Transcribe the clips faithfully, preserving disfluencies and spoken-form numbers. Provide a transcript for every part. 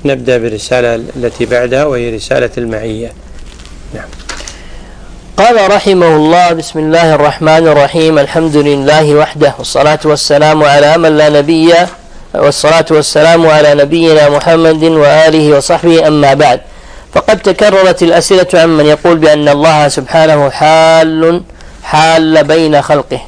نبدأ بالرسالة التي بعدها وهي رسالة المعية. نعم. قال رحمه الله: بسم الله الرحمن الرحيم، الحمد لله وحده، والصلاة والسلام على من لا نبي والصلاة والسلام على نبينا محمد وآله وصحبه، أما بعد. فقد تكررت الأسئلة عمن يقول بأن الله سبحانه حال حال بين خلقه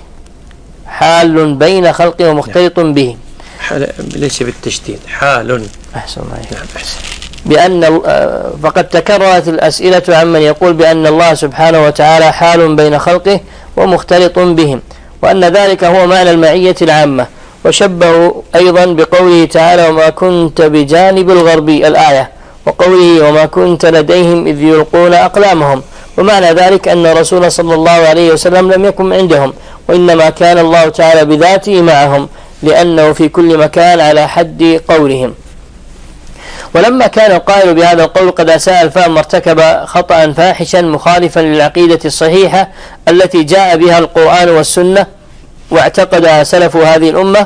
حال بين خلقه ومختلط به، ليس بالتشديد، حال. أحسن الله. بأن فقد تكررت الأسئلة عمن يقول بأن الله سبحانه وتعالى حال بين خلقه ومختلط بهم، وأن ذلك هو معنى المعية العامة. وشبهوا أيضا بقوله تعالى: وما كنت بجانب الغربي، الآية، وقوله: وما كنت لديهم إذ يلقون أقلامهم. ومعنى ذلك أن الرسول صلى الله عليه وسلم لم يكن عندهم، وإنما كان الله تعالى بذاته معهم، لأنه في كل مكان على حد قولهم. ولما كان القائل بهذا القول قد أساء الفهم ارتكب خطأ فاحشا مخالفا للعقيدة الصحيحة التي جاء بها القرآن والسنة واعتقدها سلف هذه الأمة.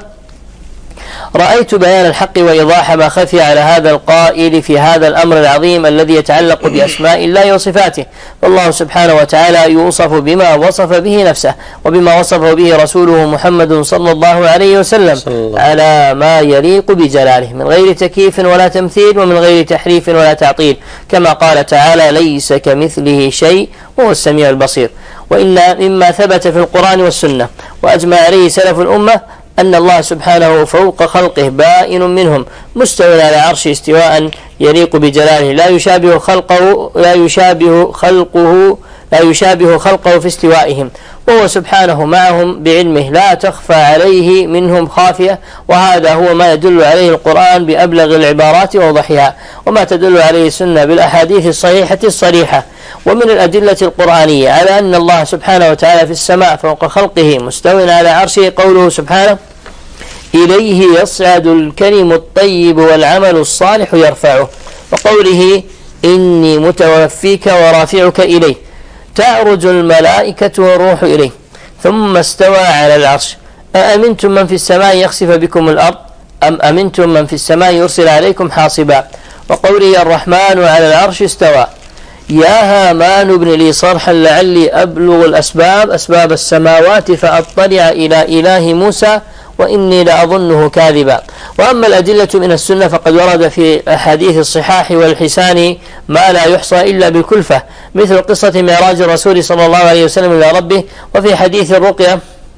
رأيت بيان الحق وإيضاح ما خفي على هذا القائل في هذا الأمر العظيم الذي يتعلق بأسماء الله وصفاته. والله سبحانه وتعالى يوصف بما وصف به نفسه وبما وصفه به رسوله محمد صلى الله عليه وسلم على ما يليق بجلاله، من غير تكييف ولا تمثيل ومن غير تحريف ولا تعطيل، كما قال تعالى: ليس كمثله شيء وهو السميع البصير. وإن مما ثبت في القرآن والسنة وأجمع عليه سلف الأمة أن الله سبحانه فوق خلقه بائن منهم، مستوى على عرشه استواء يليق بجلاله، لا يشابه خلقه لا يشابه خلقه لا يشابه خلقه في استوائهم، وهو سبحانه معهم بعلمه، لا تخفى عليه منهم خافية. وهذا هو ما يدل عليه القرآن بأبلغ العبارات ووضحها، وما تدل عليه السنة بالأحاديث الصحيحة الصريحة. ومن الأدلة القرآنية على أن الله سبحانه وتعالى في السماء فوق خلقه مستوٍ على عرشه قوله سبحانه: إليه يصعد الكلم الطيب والعمل الصالح يرفعه، وقوله: إني متوفيك ورافعك إليه، تعرج الملائكة والروح إليه، ثم استوى على العرش. أأمنتم من في السماء يخسف بكم الأرض أم أمنتم من في السماء يرسل عليكم حاصبا. وقوله: الرحمن على العرش استوى، يا هامان ابن لي صرحا لعلي أبلغ الأسباب أسباب السماوات فأطلع إلى إله موسى وإني لأظنه كاذبا. وأما الأدلة من السنة فقد ورد في أحاديث الصحاح والحسان ما لا يحصى إلا بالكلفة، مثل قصة معراج الرسول صلى الله عليه وسلم إلى ربه، وفي حديث الرقية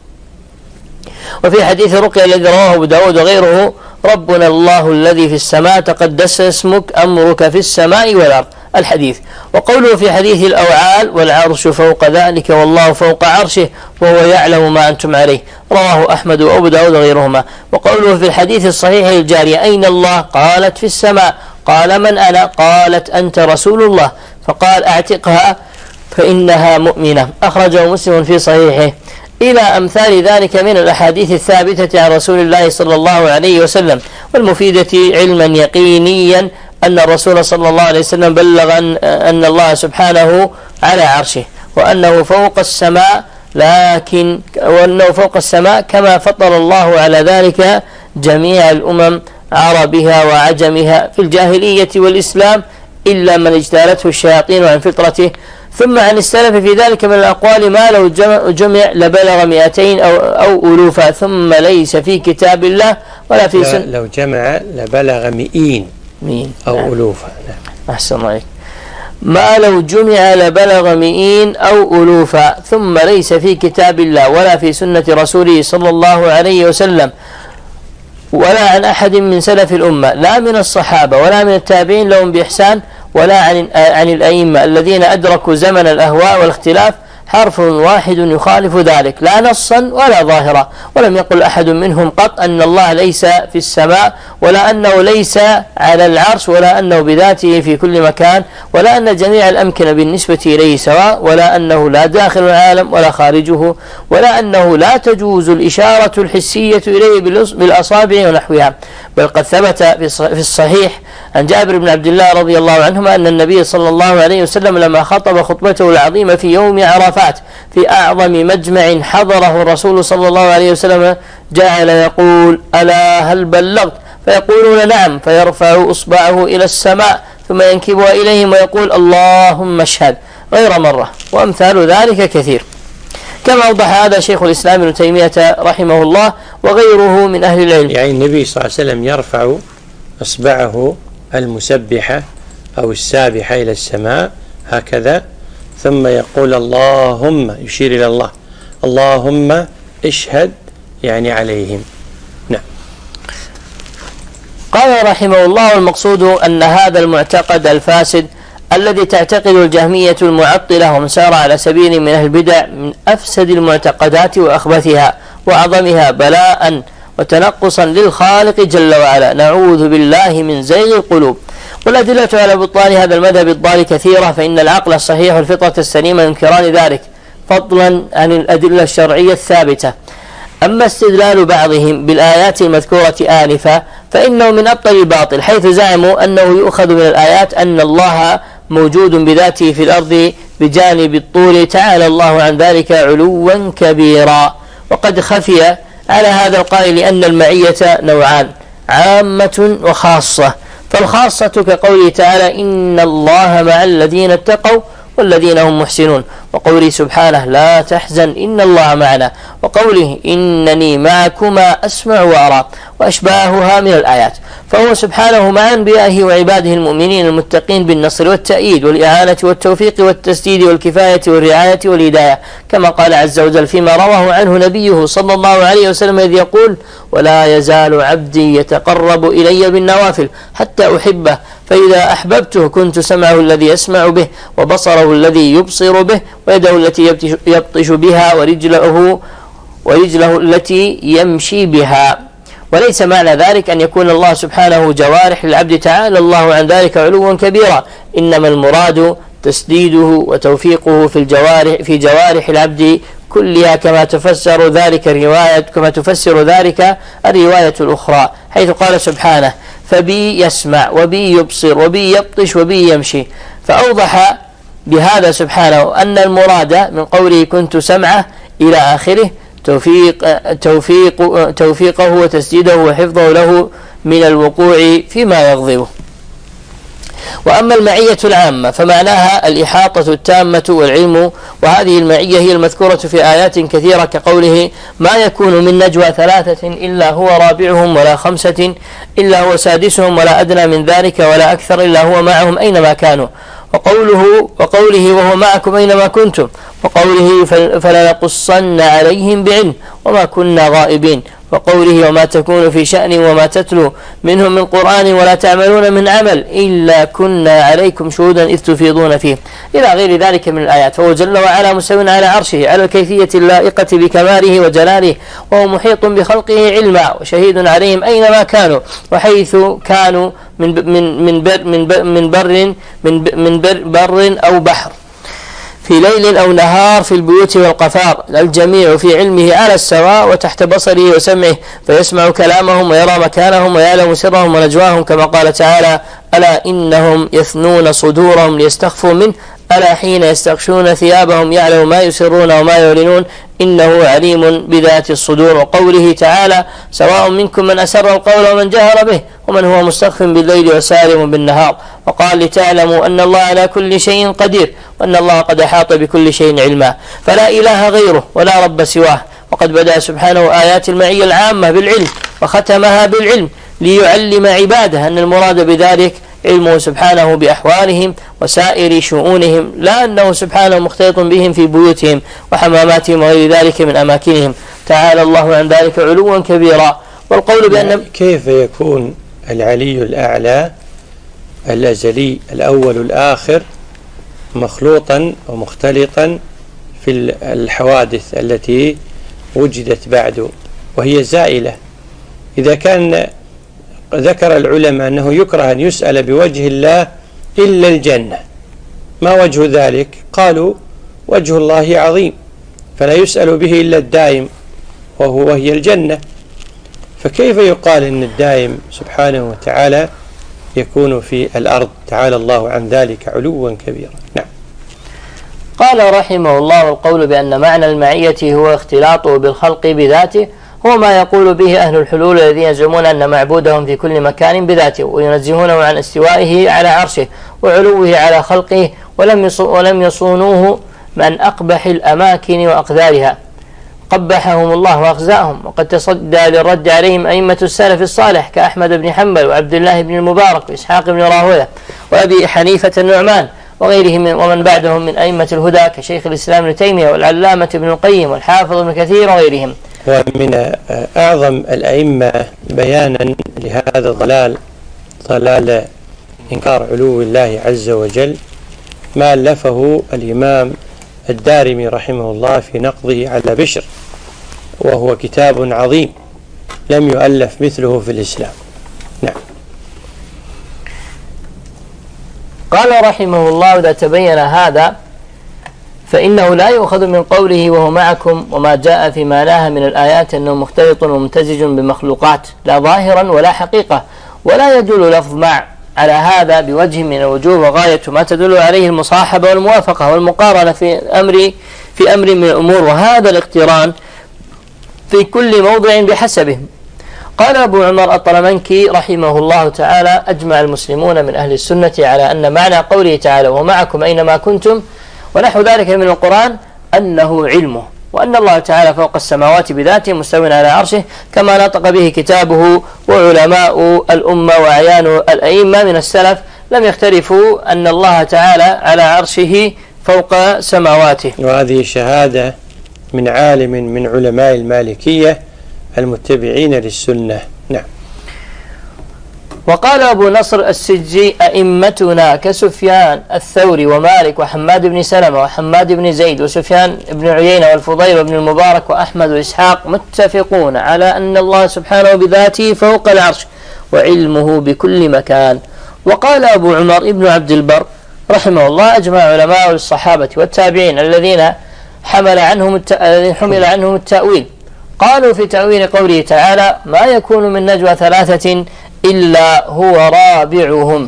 وفي حديث الرقية الذي رواه أبو داود وغيره: ربنا الله الذي في السماء تقدس اسمك أمرك في السماء والأرض، الحديث. وقوله في حديث الأوعال: والعرش فوق ذلك والله فوق عرشه وهو يعلم ما أنتم عليه، رواه أحمد وأبو داود وغيرهما. وقوله في الحديث الصحيح الجارية: أين الله؟ قالت: في السماء. قال: من أنا؟ قالت: أنت رسول الله. فقال: أعتقها فإنها مؤمنة، أخرجه مسلم في صحيحه، إلى أمثال ذلك من الأحاديث الثابتة عن رسول الله صلى الله عليه وسلم، والمفيدة علما يقينيا أن الرسول صلى الله عليه وسلم بلغ أن, أن الله سبحانه على عرشه، وأنه فوق السماء، لكن وأنه فوق السماء كما فطر الله على ذلك جميع الأمم عربها وعجمها في الجاهلية والإسلام، إلا من اجتالته الشياطين عن فطرته. ثم عن السلف في ذلك من الأقوال ما لو جمع لبلغ مئتين أو, أو ألوفا، ثم ليس في كتاب الله ولا في سنة. لو جمع لبلغ مئين مين أو نعم. ألوفا. نعم. أحسن عليك. ما لو جمع لبلغ مئين أو ألوفا، ثم ليس في كتاب الله ولا في سنة رسوله صلى الله عليه وسلم ولا عن أحد من سلف الأمة، لا من الصحابة ولا من التابعين لهم بإحسان ولا عن, عن الأئمة الذين أدركوا زمن الأهواء والاختلاف، حرف واحد يخالف ذلك، لا نصا ولا ظاهرا. ولم يقل أحد منهم قط أن الله ليس في السماء، ولا أنه ليس على العرش، ولا أنه بذاته في كل مكان، ولا أن جميع الأمكنة بالنسبة إليه سواء، ولا أنه لا داخل العالم ولا خارجه، ولا أنه لا تجوز الإشارة الحسية إليه بالأصابع ونحوها. بل قد ثبت في الصحيح عن جابر بن عبد الله رضي الله عنهما أن النبي صلى الله عليه وسلم لما خطب خطبته العظيمة في يوم عرفات في أعظم مجمع حضره الرسول صلى الله عليه وسلم جعل يقول: ألا هل بلغت؟ فيقولون نعم، فيرفع إصبعه إلى السماء ثم ينكبها إليهم ويقول اللهم اشهد غير مرة، وأمثال ذلك كثير، كما أوضح هذا شيخ الإسلام ابن تيمية رحمه الله وغيره من أهل العلم. يعني النبي صلى الله عليه وسلم يرفع إصبعه المسبحة أو السابحة إلى السماء هكذا، ثم يقول اللهم، يشير إلى الله، اللهم اشهد يعني عليهم. نعم. قال رحمه الله المقصود أن هذا المعتقد الفاسد الذي تعتقد الجهمية المعطلة ومن سار على سبيل من أهل البدع من أفسد المعتقدات وأخبثها وأعظمها بلاء وتنقصا للخالق جل وعلا، نعوذ بالله من زيغ القلوب. والأدلة على بطلان هذا المذهب الضال كثيرة، فإن العقل الصحيح والفطرة السليمة ينكران ذلك فضلا عن الأدلة الشرعية الثابتة. أما استدلال بعضهم بالآيات المذكورة آنفا فإنه من أبطل الباطل، حيث زعموا أنه يؤخذ من الآيات أن الله موجود بذاته في الأرض بجانب الطول، تعالى الله عن ذلك علوا كبيرا. وقد خفي على هذا القائل أن المعية نوعان، عامة وخاصة، فالخاصة كقوله تعالى إن الله مع الذين اتقوا والذين هم محسنون، وقوله سبحانه لا تحزن إن الله معنا، وقوله إنني معكما أسمع وأرى، وأشباهها من الآيات. فهو سبحانه مع أنبيائه وعباده المؤمنين المتقين بالنصر والتأييد والإعانة والتوفيق والتسديد والكفاية والرعاية والهداية، كما قال عز وجل فيما رواه عنه نبيه صلى الله عليه وسلم إذ يقول ولا يزال عبدي يتقرب إلي بالنوافل حتى أحبه، فإذا أحببته كنت سمعه الذي يسمع به وبصره الذي يبصر به ويده التي يبطش بها ورجله, ورجله التي يمشي بها. وليس معنى ذلك أن يكون الله سبحانه جوارح للعبد تعالى الله عن ذلك علوا كبيرا، إنما المراد تسديده وتوفيقه في الجوارح في جوارح العبد كلها، كما تفسر ذلك الرواية كما تفسر ذلك الرواية الأخرى، حيث قال سبحانه فبي يسمع وبي يبصر وبي يبطش وبي يمشي، فأوضح بهذا سبحانه أن المراد من قوله كنت سمعه إلى آخره توفيق توفيق توفيقه وتسديده وحفظه له من الوقوع فيما يغضبه. وأما المعية العامة فمعناها الإحاطة التامة والعلم، وهذه المعية هي المذكورة في آيات كثيرة كقوله ما يكون من نجوى ثلاثة إلا هو رابعهم ولا خمسة إلا هو سادسهم ولا أدنى من ذلك ولا أكثر إلا هو معهم أينما كانوا، وقوله وقوله وهو معكم أينما كنتم، وقوله فلنقصن عليهم بعلم وما كنا غائبين، وقوله وما تكون في شأن وما تتلو منهم من قرآن ولا تعملون من عمل إلا كنا عليكم شهودا إذ تفيضون فيه، إلى غير ذلك من الآيات. فهو جل وعلا مستو على عرشه على الكيفية اللائقة بكماله وجلاله، وهو محيط بخلقه علما وشهيد عليهم أينما كانوا وحيث كانوا من من من بر من بر من بر من من بر, بر أو بحر، في ليل أو نهار، في البيوت والقفار، الجميع في علمه على السواء وتحت بصره وسمعه، فيسمع كلامهم ويرى مكانهم ويعلم سرهم ونجواهم، كما قال تعالى ألا إنهم يثنون صدورهم ليستخفوا منه ألا حين يستغشون ثيابهم يعلم ما يسرون وما يعلنون إنه عليم بذات الصدور. وقوله تعالى سواء منكم من أسر القول ومن جهر به ومن هو مستخف بالليل وسارم بالنهار. وقال لتعلموا أن الله على كل شيء قدير وأن الله قد أحاط بكل شيء علما، فلا إله غيره ولا رب سواه. وقد بدأ سبحانه آيات المعية العامة بالعلم وختمها بالعلم ليعلم عباده أن المراد بذلك علمه سبحانه بأحوالهم وسائر شؤونهم، لا أنه سبحانه مختلط بهم في بيوتهم وحماماتهم وغير ذلك من أماكنهم، تعالى الله عن ذلك علوا كبيرا. والقول بأن كيف يكون العلي الأعلى الأزلي الأول الآخر مخلوطا ومختلطا في الحوادث التي وجدت بعد وهي زائلة؟ إذا كان ذكر العلماء أنه يكره أن يسأل بوجه الله إلا الجنة، ما وجه ذلك؟ قالوا وجه الله عظيم فلا يسأل به إلا الدائم وهو وهي الجنة، فكيف يقال أن الدائم سبحانه وتعالى يكون في الأرض؟ تعالى الله عن ذلك علوا كبيرا. نعم. قال رحمه الله والقول بأن معنى المعية هو اختلاطه بالخلق بذاته هو ما يقول به أهل الحلول الذين يزعمون أن معبودهم في كل مكان بذاته، وينزهونه عن استوائه على عرشه وعلوه على خلقه، ولم ولم يصونوه من أقبح الأماكن وأقدارها، قبحهم الله وأخزاهم. وقد تصدى للرد عليهم أئمة السلف الصالح كأحمد بن حنبل وعبد الله بن المبارك وإسحاق بن راهويه وأبي حنيفة النعمان وغيرهم ومن بعدهم من أئمة الهدى كشيخ الإسلام ابن تيمية والعلامة ابن القيم والحافظ ابن كثير وغيرهم. ومن أعظم الأئمة بيانا لهذا الضلال، ضلال إنكار علو الله عز وجل، ما ألفه الإمام الدارمي رحمه الله في نقضه على بشر، وهو كتاب عظيم لم يؤلف مثله في الإسلام. نعم. قال رحمه الله: إذا تبين هذا فإنه لا يؤخذ من قوله وهو معكم وما جاء في معناها من الآيات أنه مختلط وممتزج بمخلوقات لا ظاهرا ولا حقيقة، ولا يدل لفظ مع على هذا بوجه من الوجوه، وغاية ما تدل عليه المصاحبة والموافقة والمقارنة في أمر في أمر من الأمور، وهذا الاقتران في كل موضع بحسبه. قال أبو عمر الطلمنكي رحمه الله تعالى: أجمع المسلمون من أهل السنة على أن معنى قوله تعالى ومعكم أينما كنتم ونحو ذلك من القرآن أنه علمه، وأن الله تعالى فوق السماوات بذاته مستوٍ على عرشه، كما نطق به كتابه وعلماء الأمة وأعيان الأئمة من السلف لم يختلفوا أن الله تعالى على عرشه فوق سماواته. وهذه شهادة من عالم من علماء المالكية المتبعين للسنة. نعم. وقال أبو نصر السجي: أئمتنا كسفيان الثوري ومالك وحماد بن سلمة وحماد بن زيد وسفيان بن عيينة والفضيل بن المبارك وأحمد وإسحاق متفقون على أن الله سبحانه بذاته فوق العرش وعلمه بكل مكان. وقال أبو عمر ابن عبد البر رحمه الله: أجمع علماء الصحابة والتابعين الذين حمل عنهم حمل عنهم التأويل قالوا في تأويل قوله تعالى: ما يكون من نجوى ثلاثة إلا هو رابعهم،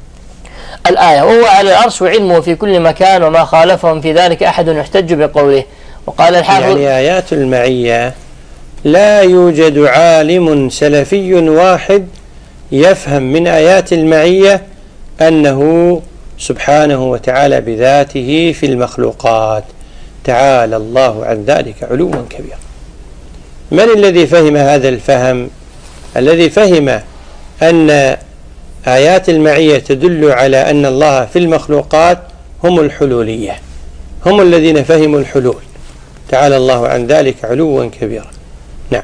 الآية، وهو على العرش وعلمه في كل مكان، وما خالفهم في ذلك أحد يحتج بقوله. وقال الحافظ: يعني آيات المعية لا يوجد عالم سلفي واحد يفهم من آيات المعية أنه سبحانه وتعالى بذاته في المخلوقات، تعالى الله عن ذلك علوا كبيرا. من الذي فهم هذا الفهم؟ الذي فهم أن آيات المعية تدل على أن الله في المخلوقات هم الحلولية، هم الذين فهموا الحلول، تعالى الله عن ذلك علوا كبيرا. نعم.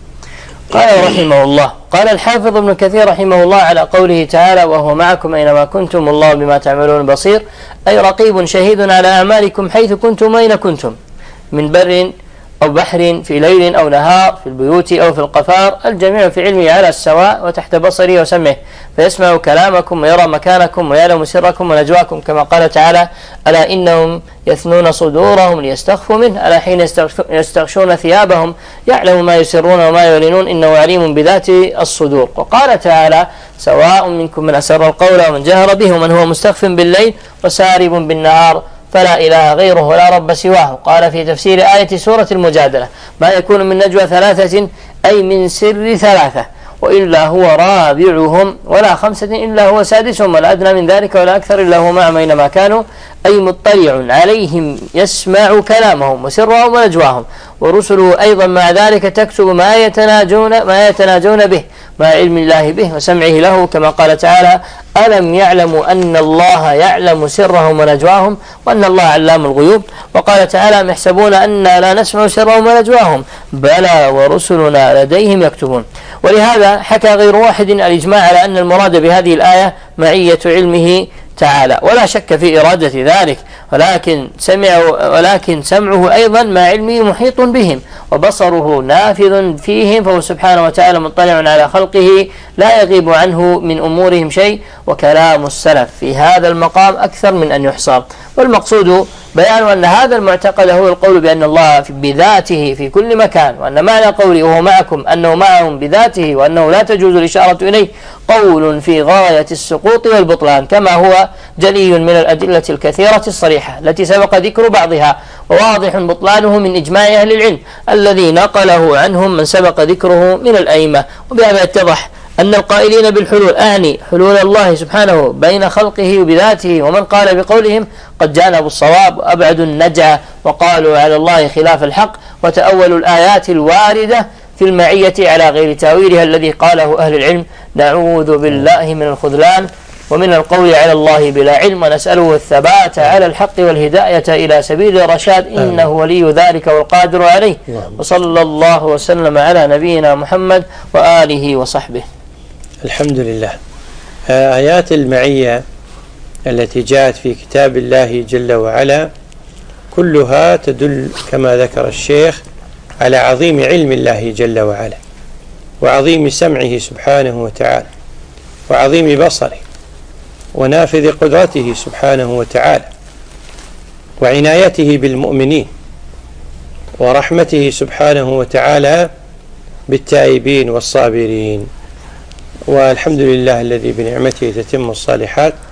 قال رحمه الله: قال الحافظ ابن كثير رحمه الله على قوله تعالى: وهو معكم أينما كنتم والله بما تعملون بصير، أي رقيب شهيد على أعمالكم حيث كنتم أين كنتم، من بر أو بحر، في ليل أو نهار، في البيوت أو في القفار، الجميع في علمه على السواء وتحت بصره وسمعه، فيسمع كلامكم ويرى مكانكم ويعلم سركم ونجواكم، كما قال تعالى: ألا إنهم يثنون صدورهم ليستخفوا منه، ألا حين يستغشون ثيابهم يعلم ما يسرون وما يعلنون إنه عليم بذات الصدور. وقال تعالى: سواء منكم من أسر القول ومن جهر به ومن هو مستخف بالليل وسارب بالنهار فلا إله غيره ولا رب سواه. قال في تفسير آية سورة المجادلة: ما يكون من نجوى ثلاثة أي من سر ثلاثة وإلا هو رابعهم ولا خمسة إلا هو سادسهم ولا أدنى من ذلك ولا أكثر إلا هو معهم أينما كانوا، أي مطلع عليهم يسمع كلامهم وسرهم ونجواهم، ورسله أيضا مع ذلك تكتب ما يتناجون ما يتناجون به مع علم الله به وسمعه له، كما قال تعالى: ألم يعلموا أن الله يعلم سرهم ونجواهم وأن الله علام الغيوب. وقال تعالى: يحسبون أننا لا نسمع سرهم ونجواهم بلى ورسلنا لديهم يكتبون. ولهذا حكى غير واحد الإجماع على أن المراد بهذه الآية معية علمه تعالى، ولا شك في إرادة ذلك، ولكن سمعوا ولكن سمعه أيضا مع علمه محيط بهم، وبصره نافذ فيهم، فهو سبحانه وتعالى مطلع على خلقه لا يغيب عنه من أمورهم شيء. وكلام السلف في هذا المقام أكثر من أن يحصى. والمقصود بيان أن هذا المعتقد هو القول بأن الله بذاته في كل مكان، وأن معنى قوله وهو معكم أنه معهم بذاته وأنه لا تجوز الإشارة إليه قول في غاية السقوط والبطلان، كما هو جلي من الأدلة الكثيرة الصريحة التي سبق ذكر بعضها، وواضح بطلانه من إجماع أهل العلم الذي نقله عنهم من سبق ذكره من الأئمة. وبهذا يتضح أن القائلين بالحلول أعني حلول الله سبحانه بين خلقه وبذاته، ومن قال بقولهم قد جانبوا الصواب وأبعدوا النجعة وقالوا على الله خلاف الحق، وتأولوا الآيات الواردة في المعية على غير تاويلها الذي قاله أهل العلم. نعوذ بالله من الخذلان ومن القول على الله بلا علم، ونسأله الثبات على الحق والهداية إلى سبيل الرشاد، إنه ولي ذلك والقادر عليه. وصلى الله وسلم على نبينا محمد وآله وصحبه. الحمد لله. آيات المعية التي جاءت في كتاب الله جل وعلا كلها تدل كما ذكر الشيخ على عظيم علم الله جل وعلا، وعظيم سمعه سبحانه وتعالى، وعظيم بصره، ونافذ قدرته سبحانه وتعالى، وعنايته بالمؤمنين، ورحمته سبحانه وتعالى بالتائبين والصابرين. والحمد لله الذي بنعمته تتم الصالحات.